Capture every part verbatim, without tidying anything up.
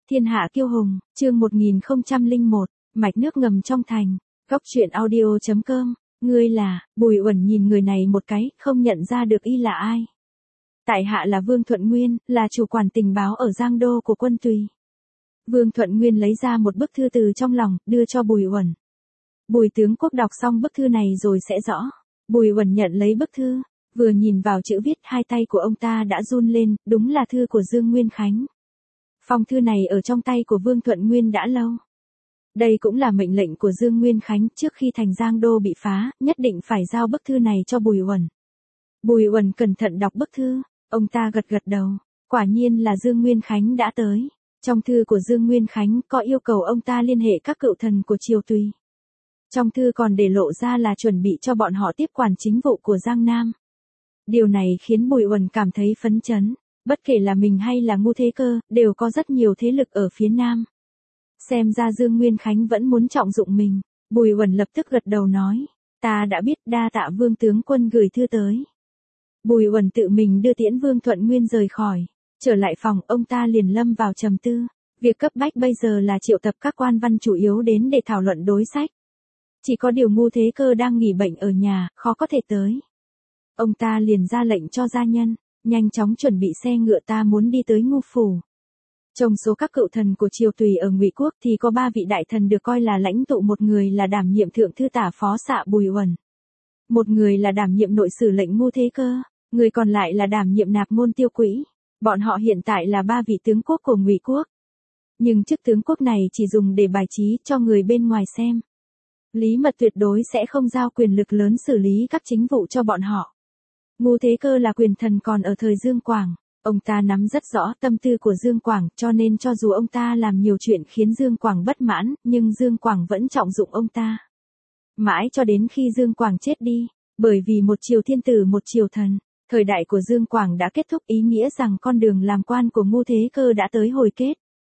Thiên hạ kiêu hùng, chương một nghìn không trăm lẻ một, mạch nước ngầm trong thành. Góc truyện audio chấm com, ngươi là, Bùi Uẩn nhìn người này một cái, không nhận ra được y là ai. Tại hạ là Vương Thuận Nguyên, là chủ quản tình báo ở Giang Đô của quân Tùy. Vương Thuận Nguyên lấy ra một bức thư từ trong lòng, đưa cho Bùi Uẩn. Bùi tướng quốc đọc xong bức thư này rồi sẽ rõ. Bùi Uẩn nhận lấy bức thư, vừa nhìn vào chữ viết, hai tay của ông ta đã run lên, đúng là thư của Dương Nguyên Khánh. Phong thư này ở trong tay của Vương Thuận Nguyên đã lâu. Đây cũng là mệnh lệnh của Dương Nguyên Khánh, trước khi thành Giang Đô bị phá, nhất định phải giao bức thư này cho Bùi Uẩn. Bùi Uẩn cẩn thận đọc bức thư, ông ta gật gật đầu, quả nhiên là Dương Nguyên Khánh đã tới. Trong thư của Dương Nguyên Khánh có yêu cầu ông ta liên hệ các cựu thần của triều Tùy. Trong thư còn để lộ ra là chuẩn bị cho bọn họ tiếp quản chính vụ của Giang Nam. Điều này khiến Bùi Uẩn cảm thấy phấn chấn. Bất kể là mình hay là Ngô Thế Cơ, đều có rất nhiều thế lực ở phía Nam. Xem ra Dương Nguyên Khánh vẫn muốn trọng dụng mình. Bùi Uẩn lập tức gật đầu nói, ta đã biết, đa tạ Vương tướng quân gửi thư tới. Bùi Uẩn tự mình đưa tiễn Vương Thuận Nguyên rời khỏi. Trở lại phòng, ông ta liền lâm vào trầm tư. Việc cấp bách bây giờ là triệu tập các quan văn chủ yếu đến để thảo luận đối sách. Chỉ có điều Ngô Thế Cơ đang nghỉ bệnh ở nhà, khó có thể tới. Ông ta liền ra lệnh cho gia nhân, nhanh chóng chuẩn bị xe ngựa, ta muốn đi tới Ngô phủ. Trong số các cựu thần của triều Tùy ở Ngụy quốc thì có ba vị đại thần được coi là lãnh tụ, một người là đảm nhiệm thượng thư tả phó xạ Bùi Uẩn, một người là đảm nhiệm nội sử lệnh Ngô Thế Cơ, người còn lại là đảm nhiệm nạp môn Tiêu Quỹ. Bọn họ hiện tại là ba vị tướng quốc của Ngụy quốc. Nhưng chức tướng quốc này chỉ dùng để bài trí cho người bên ngoài xem. Lý Mật tuyệt đối sẽ không giao quyền lực lớn xử lý các chính vụ cho bọn họ. Ngô Thế Cơ là quyền thần còn ở thời Dương Quảng, ông ta nắm rất rõ tâm tư của Dương Quảng, cho nên cho dù ông ta làm nhiều chuyện khiến Dương Quảng bất mãn, nhưng Dương Quảng vẫn trọng dụng ông ta. Mãi cho đến khi Dương Quảng chết đi, bởi vì một triều thiên tử một triều thần, thời đại của Dương Quảng đã kết thúc, ý nghĩa rằng con đường làm quan của Ngô Thế Cơ đã tới hồi kết.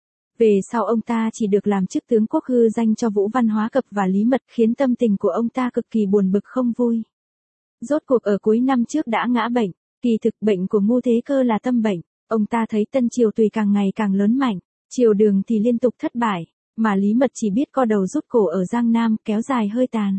Về sau ông ta chỉ được làm chức tướng quốc hư danh cho Vũ Văn Hóa Cập và Lý Mật, khiến tâm tình của ông ta cực kỳ buồn bực không vui. Rốt cuộc ở cuối năm trước đã ngã bệnh, kỳ thực bệnh của Ngô Thế Cơ là tâm bệnh, ông ta thấy Tân Triều Tùy càng ngày càng lớn mạnh, triều đường thì liên tục thất bại, mà Lý Mật chỉ biết co đầu rút cổ ở Giang Nam, kéo dài hơi tàn.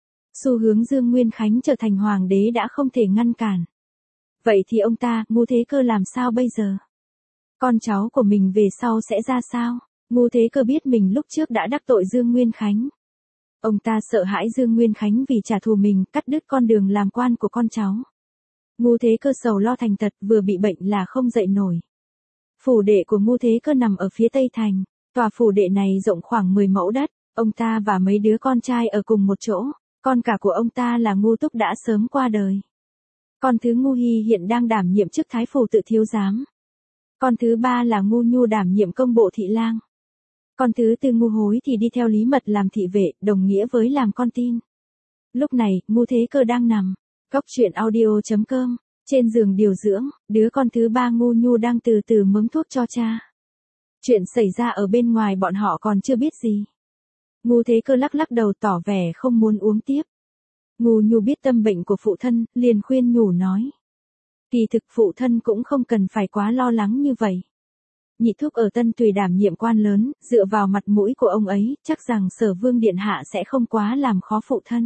Xu hướng Dương Nguyên Khánh trở thành hoàng đế đã không thể ngăn cản. Vậy thì ông ta, Ngô Thế Cơ làm sao bây giờ? Con cháu của mình về sau sẽ ra sao? Ngô Thế Cơ biết mình lúc trước đã đắc tội Dương Nguyên Khánh. Ông ta sợ hãi Dương Nguyên Khánh vì trả thù mình, cắt đứt con đường làm quan của con cháu. Ngô Thế Cơ sầu lo thành tật, vừa bị bệnh là không dậy nổi. Phủ đệ của Ngô Thế Cơ nằm ở phía tây thành, tòa phủ đệ này rộng khoảng mười mẫu đất, ông ta và mấy đứa con trai ở cùng một chỗ, con cả của ông ta là Ngô Túc đã sớm qua đời. Con thứ Ngô Hy hiện đang đảm nhiệm chức thái phủ tự thiếu giám. Con thứ ba là Ngô Nhu đảm nhiệm công bộ thị lang. Con thứ tư Ngô Hối thì đi theo Lý Mật làm thị vệ, đồng nghĩa với làm con tin. Lúc này, Ngô Thế Cơ đang nằm, góc truyện audio chấm com, trên giường điều dưỡng, đứa con thứ ba Ngô Nhu đang từ từ mớm thuốc cho cha. Chuyện xảy ra ở bên ngoài bọn họ còn chưa biết gì. Ngô Thế Cơ lắc lắc đầu tỏ vẻ không muốn uống tiếp. Ngô Nhu biết tâm bệnh của phụ thân, liền khuyên nhủ nói. Kỳ thực phụ thân cũng không cần phải quá lo lắng như vậy. Nhị thúc ở Tân Tùy đảm nhiệm quan lớn, dựa vào mặt mũi của ông ấy, chắc rằng Sở Vương điện hạ sẽ không quá làm khó phụ thân.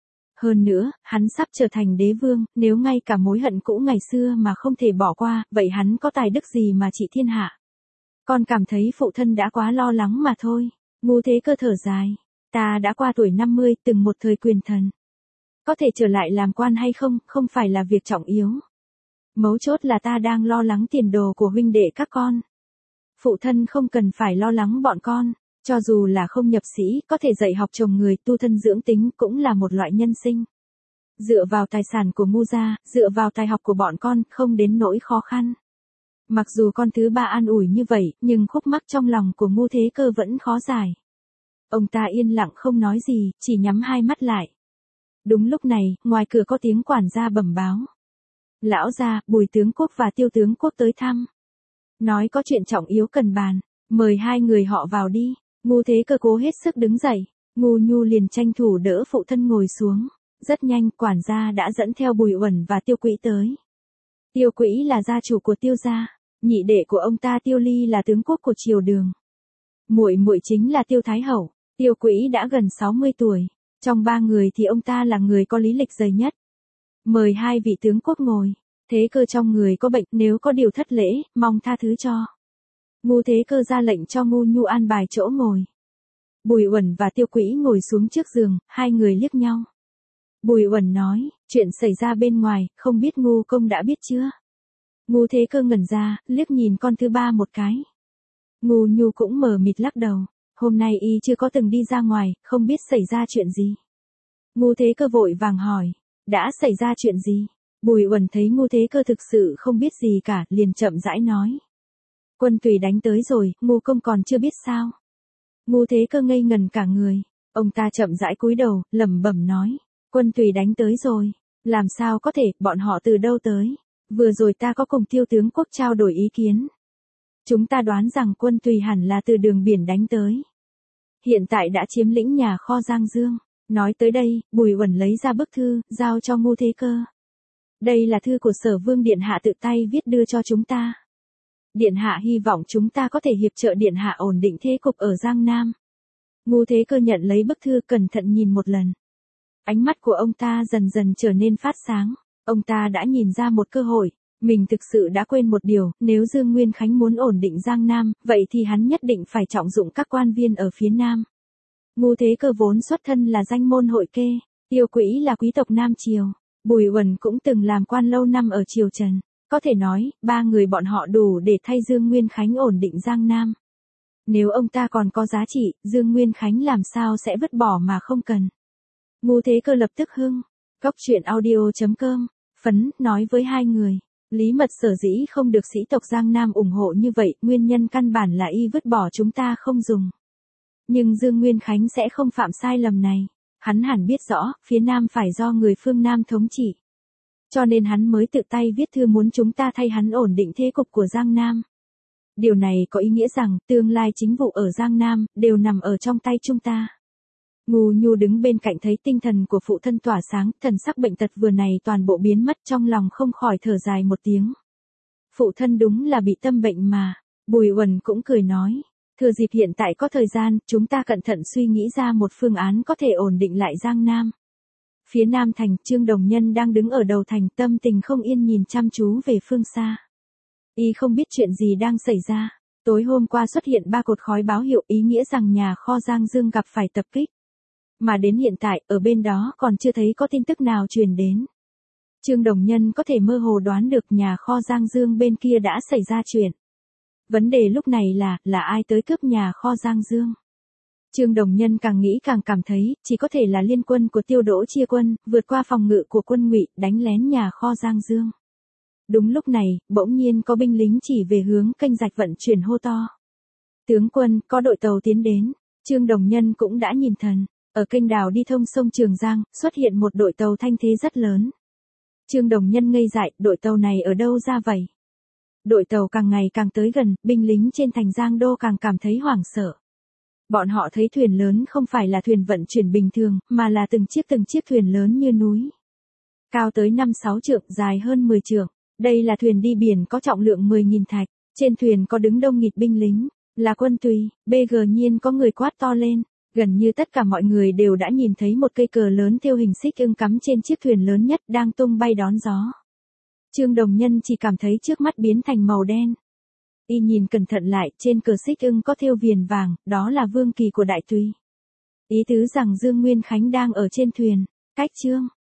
Hơn nữa, hắn sắp trở thành đế vương, nếu ngay cả mối hận cũ ngày xưa mà không thể bỏ qua, vậy hắn có tài đức gì mà trị thiên hạ? Con cảm thấy phụ thân đã quá lo lắng mà thôi. Ngô Thế Cơ thở dài, ta đã qua tuổi năm mươi, từng một thời quyền thần. Có thể trở lại làm quan hay không, không phải là việc trọng yếu. Mấu chốt là ta đang lo lắng tiền đồ của huynh đệ các con. Phụ thân không cần phải lo lắng bọn con, cho dù là không nhập sĩ, có thể dạy học chồng người, tu thân dưỡng tính cũng là một loại nhân sinh. Dựa vào tài sản của Ngô gia, dựa vào tài học của bọn con, không đến nỗi khó khăn. Mặc dù con thứ ba an ủi như vậy, nhưng khúc mắc trong lòng của Ngô Thế Cơ vẫn khó giải. Ông ta yên lặng không nói gì, chỉ nhắm hai mắt lại. Đúng lúc này, ngoài cửa có tiếng quản gia bẩm báo. Lão gia, Bùi tướng quốc và Tiêu tướng quốc tới thăm. Nói có chuyện trọng yếu cần bàn, mời hai người họ vào đi. Ngô Thế Cơ cố hết sức đứng dậy, Ngô Nhu liền tranh thủ đỡ phụ thân ngồi xuống. Rất nhanh, quản gia đã dẫn theo Bùi Uẩn và Tiêu Quỹ tới. Tiêu Quỹ là gia chủ của Tiêu gia, nhị đệ của ông ta Tiêu Ly là tướng quốc của triều đường. Muội muội chính là Tiêu Thái Hậu, Tiêu Quỹ đã gần sáu mươi tuổi, trong ba người thì ông ta là người có lý lịch dày nhất. Mời hai vị tướng quốc ngồi, Thế Cơ trong người có bệnh, nếu có điều thất lễ, mong tha thứ cho. Ngu Thế Cơ ra lệnh cho Ngu Nhu an bài chỗ ngồi. Bùi Uẩn và Tiêu Quỹ ngồi xuống trước giường, hai người liếc nhau. Bùi Uẩn nói, chuyện xảy ra bên ngoài, không biết Ngu công đã biết chưa? Ngu Thế Cơ ngẩn ra, liếc nhìn con thứ ba một cái. Ngu Nhu cũng mờ mịt lắc đầu, hôm nay y chưa có từng đi ra ngoài, không biết xảy ra chuyện gì. Ngu Thế Cơ vội vàng hỏi, đã xảy ra chuyện gì? Bùi Uẩn thấy Ngu Thế Cơ thực sự không biết gì cả, liền chậm rãi nói. Quân Tùy đánh tới rồi, Ngu công còn chưa biết sao? Ngu Thế Cơ ngây ngần cả người, ông ta chậm rãi cúi đầu, lẩm bẩm nói, Quân Tùy đánh tới rồi, làm sao có thể, bọn họ từ đâu tới? Vừa rồi ta có cùng Tiêu tướng quốc trao đổi ý kiến. Chúng ta đoán rằng Quân Tùy hẳn là từ đường biển đánh tới. Hiện tại đã chiếm lĩnh nhà kho Giang Dương. Nói tới đây, Bùi Uẩn lấy ra bức thư, giao cho Ngu Thế Cơ. Đây là thư của Sở Vương Điện Hạ tự tay viết đưa cho chúng ta. Điện Hạ hy vọng chúng ta có thể hiệp trợ Điện Hạ ổn định thế cục ở Giang Nam. Ngu Thế Cơ nhận lấy bức thư cẩn thận nhìn một lần. Ánh mắt của ông ta dần dần trở nên phát sáng. Ông ta đã nhìn ra một cơ hội. Mình thực sự đã quên một điều, nếu Dương Nguyên Khánh muốn ổn định Giang Nam, vậy thì hắn nhất định phải trọng dụng các quan viên ở phía Nam. Ngu Thế Cơ vốn xuất thân là danh môn hội kê, Tiêu Quỹ là quý tộc Nam Triều, Bùi Uẩn cũng từng làm quan lâu năm ở Triều Trần. Có thể nói, ba người bọn họ đủ để thay Dương Nguyên Khánh ổn định Giang Nam. Nếu ông ta còn có giá trị, Dương Nguyên Khánh làm sao sẽ vứt bỏ mà không cần. Ngu Thế Cơ lập tức hưng. Góc truyện audio chấm com, phấn, nói với hai người. Lý Mật sở dĩ không được sĩ tộc Giang Nam ủng hộ như vậy, nguyên nhân căn bản là y vứt bỏ chúng ta không dùng. Nhưng Dương Nguyên Khánh sẽ không phạm sai lầm này. Hắn hẳn biết rõ, phía Nam phải do người phương Nam thống trị. Cho nên hắn mới tự tay viết thư muốn chúng ta thay hắn ổn định thế cục của Giang Nam. Điều này có ý nghĩa rằng, tương lai chính vụ ở Giang Nam, đều nằm ở trong tay chúng ta. Ngu Nhu đứng bên cạnh thấy tinh thần của phụ thân tỏa sáng, thần sắc bệnh tật vừa này toàn bộ biến mất, trong lòng không khỏi thở dài một tiếng. Phụ thân đúng là bị tâm bệnh mà. Bùi Uẩn cũng cười nói, thừa dịp hiện tại có thời gian, chúng ta cẩn thận suy nghĩ ra một phương án có thể ổn định lại Giang Nam. Phía Nam thành, Trương Đồng Nhân đang đứng ở đầu thành, tâm tình không yên nhìn chăm chú về phương xa. Y không biết chuyện gì đang xảy ra. Tối hôm qua xuất hiện ba cột khói báo hiệu, ý nghĩa rằng nhà kho Giang Dương gặp phải tập kích. Mà đến hiện tại, ở bên đó còn chưa thấy có tin tức nào truyền đến. Trương Đồng Nhân có thể mơ hồ đoán được nhà kho Giang Dương bên kia đã xảy ra chuyện. Vấn đề lúc này là, là ai tới cướp nhà kho Giang Dương? Trương Đồng Nhân càng nghĩ càng cảm thấy, chỉ có thể là liên quân của Tiêu Đỗ chia quân, vượt qua phòng ngự của quân Ngụy, đánh lén nhà kho Giang Dương. Đúng lúc này, bỗng nhiên có binh lính chỉ về hướng kênh rạch vận chuyển hô to. Tướng quân, có đội tàu tiến đến. Trương Đồng Nhân cũng đã nhìn thần. Ở kênh đào đi thông sông Trường Giang, xuất hiện một đội tàu thanh thế rất lớn. Trương Đồng Nhân ngây dại, đội tàu này ở đâu ra vậy? Đội tàu càng ngày càng tới gần, binh lính trên thành Giang Đô càng cảm thấy hoảng sợ. Bọn họ thấy thuyền lớn không phải là thuyền vận chuyển bình thường, mà là từng chiếc từng chiếc thuyền lớn như núi. Cao tới năm sáu trượng, dài hơn mười trượng. Đây là thuyền đi biển có trọng lượng mười nghìn thạch. Trên thuyền có đứng đông nghịt binh lính, là quân Tùy. Bê gờ nhiên có người quát to lên. Gần như tất cả mọi người đều đã nhìn thấy một cây cờ lớn thêu hình xích ưng cắm trên chiếc thuyền lớn nhất đang tung bay đón gió. Trương Đồng Nhân chỉ cảm thấy trước mắt biến thành màu đen. Y nhìn cẩn thận lại, trên cờ xích ưng có thêu viền vàng, đó là vương kỳ của Đại Tùy. Ý tứ rằng Dương Nguyên Khánh đang ở trên thuyền. Cách Trương